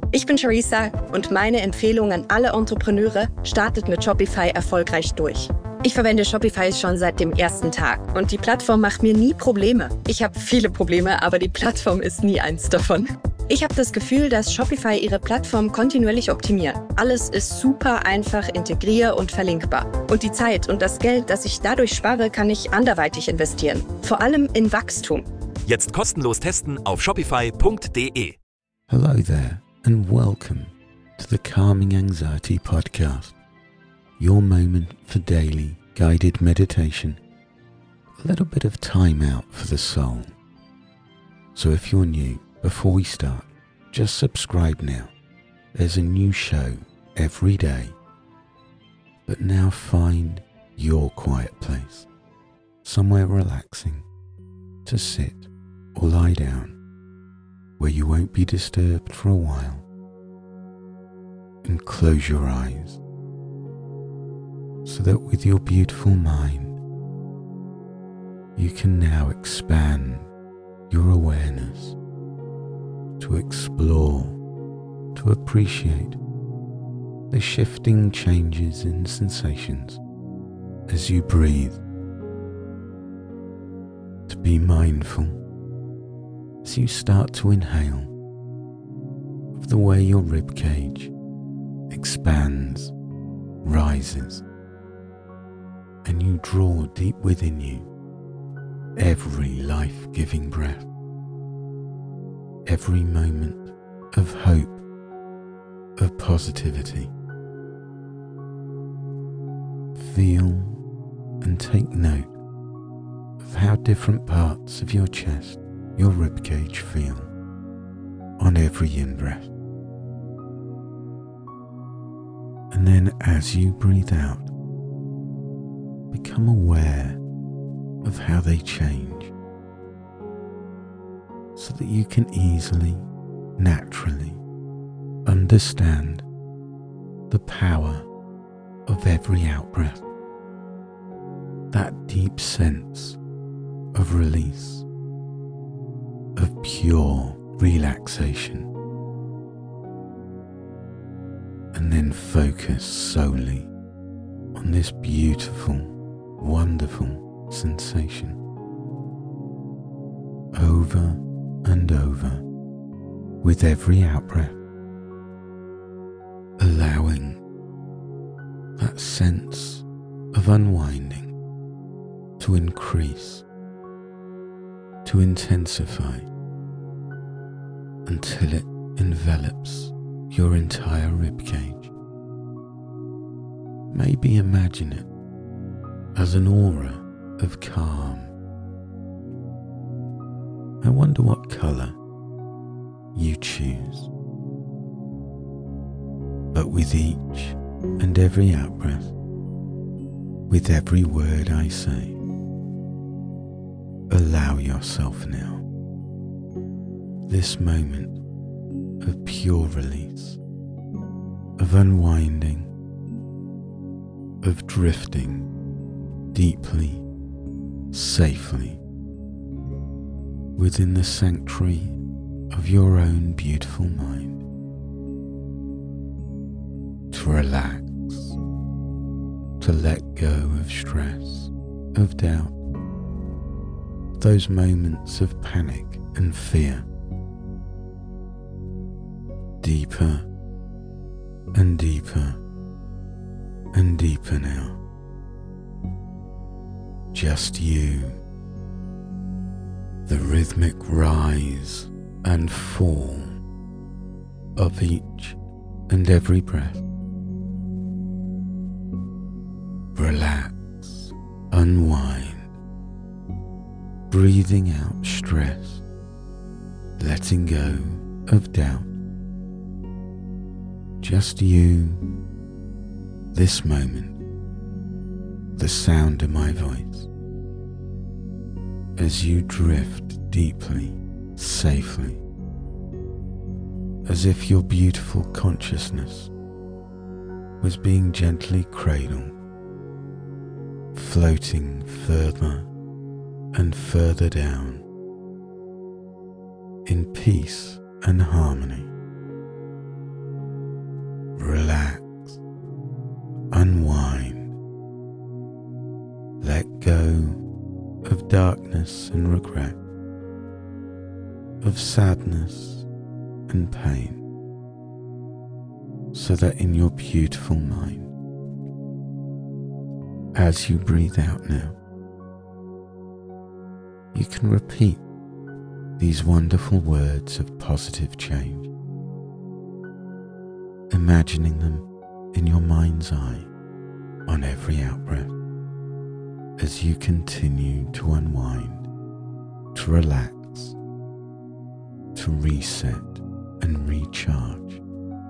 Ich bin Charissa und meine Empfehlung an alle Entrepreneure: startet mit Shopify erfolgreich durch. Ich verwende Shopify schon seit dem ersten Tag und die Plattform macht mir nie Probleme. Ich habe viele Probleme, aber die Plattform ist nie eins davon. Ich habe das Gefühl, dass Shopify ihre Plattform kontinuierlich optimiert. Alles ist super einfach integrier- und verlinkbar. Und die Zeit und das Geld, das ich dadurch spare, kann ich anderweitig investieren. Vor allem in Wachstum. Jetzt kostenlos testen auf shopify.de. Hello there and welcome to the Calming Anxiety Podcast. Your moment for daily guided meditation. A little bit of time out for the soul. So if you're new, before we start, just subscribe now. There's a new show every day. But now find your quiet place, somewhere relaxing, to sit or lie down, where you won't be disturbed for a while. And close your eyes, so that with your beautiful mind, you can now expand your awareness to explore, to appreciate the shifting changes in sensations as you breathe, to be mindful as you start to inhale of the way your ribcage expands, rises, and you draw deep within you every life-giving breath, every moment of hope, of positivity. Feel and take note of how different parts of your chest, your ribcage feel on every in-breath. And then as you breathe out, become aware of how they change, so that you can easily, naturally understand the power of every out-breath, that deep sense of release, of pure relaxation. And then focus solely on this beautiful, wonderful sensation over and over with every out-breath, allowing that sense of unwinding to increase, to intensify, until it envelops your entire ribcage. Maybe imagine it as an aura of calm. I wonder what colour you choose. But with each and every out-breath, with every word I say, allow yourself now this moment of pure release, of unwinding, of drifting deeply, safely, within the sanctuary of your own beautiful mind, to relax, to let go of stress, of doubt, those moments of panic and fear. Deeper and deeper and deeper now. Just you, the rhythmic rise and fall of each and every breath. Relax, unwind, breathing out stress, letting go of doubt. Just you, this moment, the sound of my voice, as you drift deeply, safely, as if your beautiful consciousness was being gently cradled, floating further and further down, in peace and harmony, go of darkness and regret, of sadness and pain, so that in your beautiful mind, as you breathe out now, you can repeat these wonderful words of positive change, imagining them in your mind's eye on every out-breath as you continue to unwind, to relax, to reset and recharge.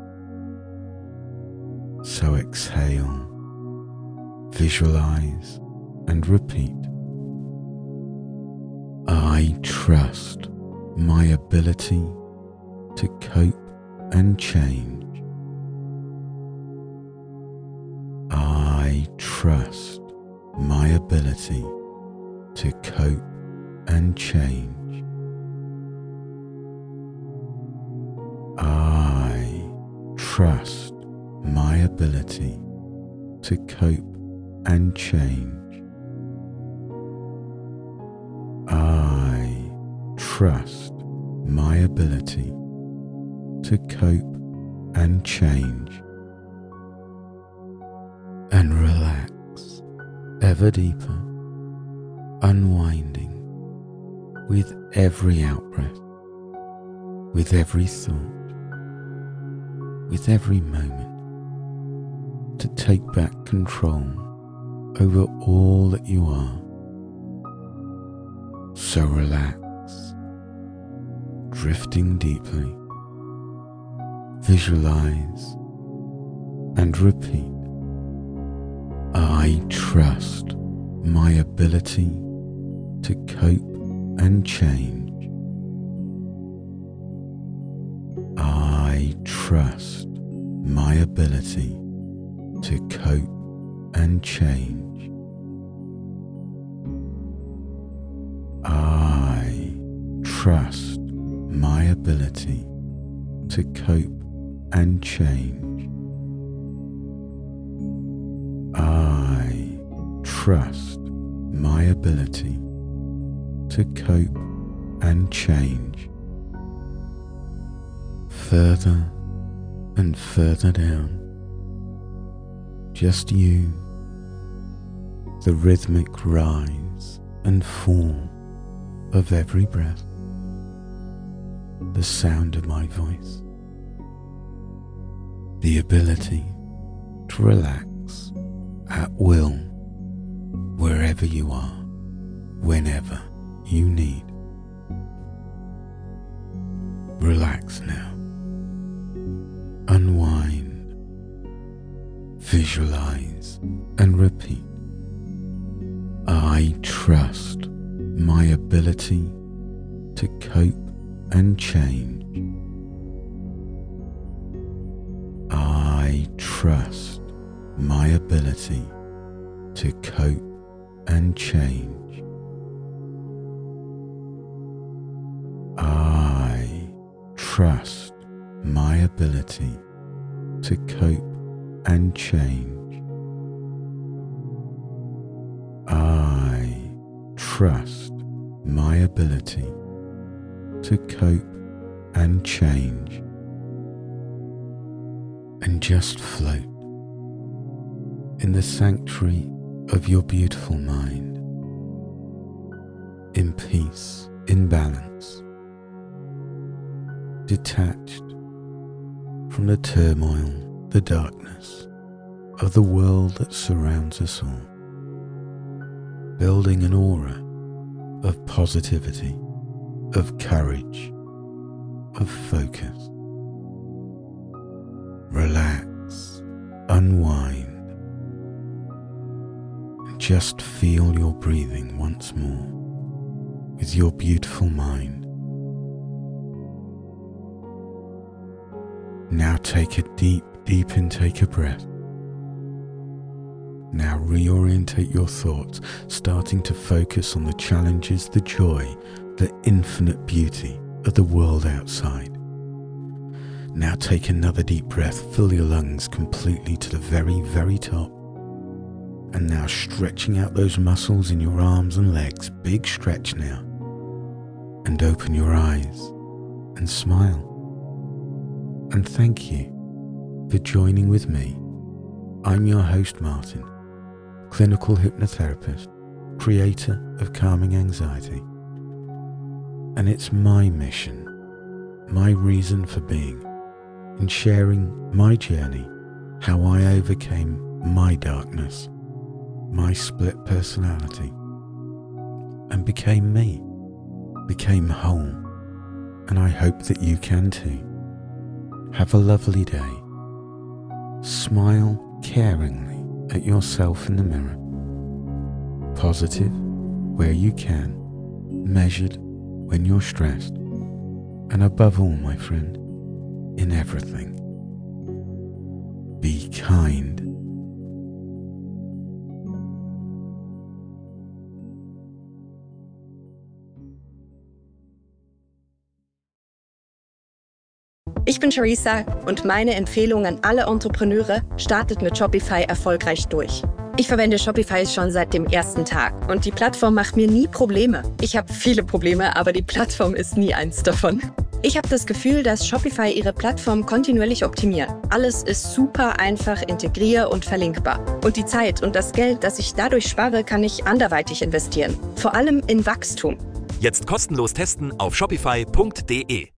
So exhale, visualize and repeat. I trust my ability to cope and change. I trust my ability to cope and change. I trust my ability to cope and change. I trust my ability to cope and change. And relax ever deeper, unwinding with every out-breath, with every thought, with every moment, to take back control over all that you are. So relax, drifting deeply, visualize and repeat. I trust my ability to cope and change. I trust my ability to cope and change. I trust my ability to cope and change. I trust my ability to cope and change. Further and further down, just you, the rhythmic rise and fall of every breath, the sound of my voice, the ability to relax at will, wherever you are, whenever you need. Relax now. Unwind, visualize and repeat. I trust my ability to cope and change. I trust my ability to cope and change. I trust my ability to cope and change. I trust my ability to cope and change. And just float in the sanctuary of your beautiful mind, in peace, in balance, detached from the turmoil, the darkness of the world that surrounds us all, building an aura of positivity, of courage, of focus. Relax, unwind, and just feel your breathing once more with your beautiful mind. Now take a deep, deep intake of breath. Now reorientate your thoughts, starting to focus on the challenges, the joy, the infinite beauty of the world outside. Now take another deep breath, fill your lungs completely to the very, very top. And now stretching out those muscles in your arms and legs. Big stretch now. And open your eyes and smile. And thank you for joining with me. I'm your host, Martin, clinical hypnotherapist, creator of Calming Anxiety. And it's my mission, my reason for being, in sharing my journey, how I overcame my darkness, my split personality, and became me, became whole. And I hope that you can too. Have a lovely day. Smile caringly at yourself in the mirror. Positive where you can, measured when you're stressed, and above all, my friend, in everything, be kind. Ich bin Charissa und meine Empfehlung an alle Entrepreneure: startet mit Shopify erfolgreich durch. Ich verwende Shopify schon seit dem ersten Tag und die Plattform macht mir nie Probleme. Ich habe viele Probleme, aber die Plattform ist nie eins davon. Ich habe das Gefühl, dass Shopify ihre Plattform kontinuierlich optimiert. Alles ist super einfach integrier- und verlinkbar. Und die Zeit und das Geld, das ich dadurch spare, kann ich anderweitig investieren. Vor allem in Wachstum. Jetzt kostenlos testen auf shopify.de.